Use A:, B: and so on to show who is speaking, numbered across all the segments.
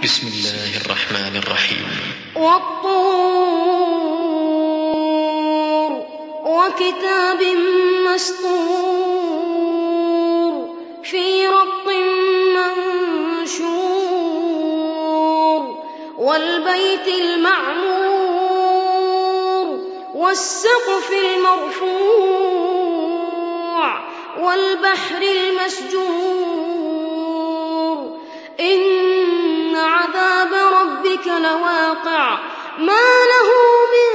A: بسم الله الرحمن الرحيم.
B: والطور وكتاب مسطور في رق منشور والبيت المعمور والسقف المرفوع والبحر المسجور إن عذاب ربك لواقع ما له من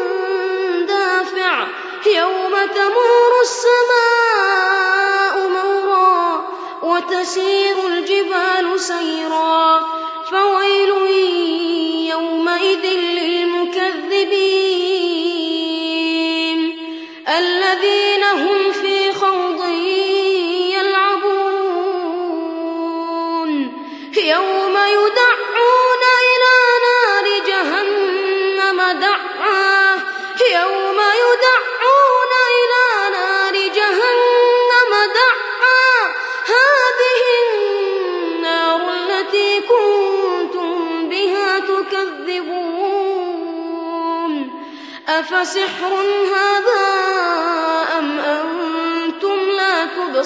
B: دافع يوم تمور السماء مورا وتسير الجبال سيرا فويل يومئذ للمكذبين الذين هم في خوض يلعبون يوم يدعون إلى نار جهنم دعا يوم يدعون إلى نار جهنم دعا هذه النار التي كنتم بها تكذبون أفسحر هذا أم أنتم لا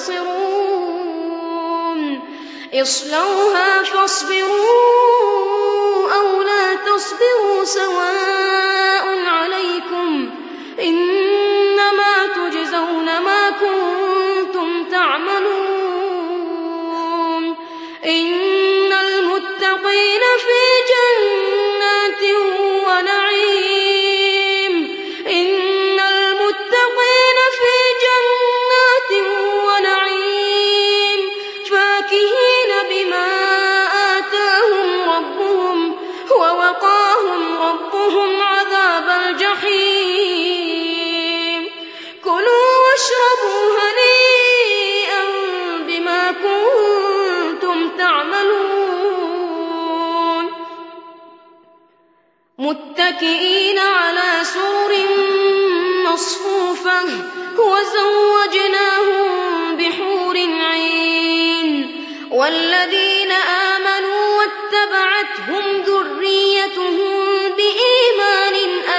B: تبصرون اصلوها فاصبروا أو لا تصبروا سواء عليكم إنما تجزون ما كنتم تعملون إن المتقين في جنات ونعيم إن المتقين في جنات ونعيم فاكهين بما آتاهم ربهم ووقاهم ربهم عذاب الجحيم كلوا واشربوا هنيئا بما كنتم تعملون متكئين على سرر مصفوفة وزوجناهم بحور عين والذين آمنوا واتبعتهم ذريتهم بإيمان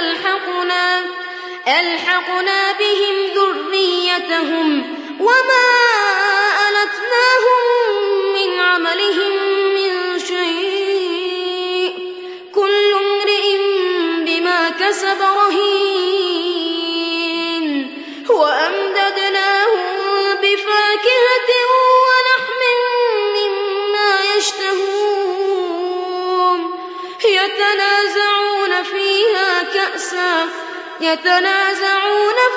B: ألحقنا بهم ذريتهم وما ألتناهم من عملهم من شيء كل امرئ بما كسب رهين وأمددناهم بفاكهة ولحم مما يشتهون يتنازعون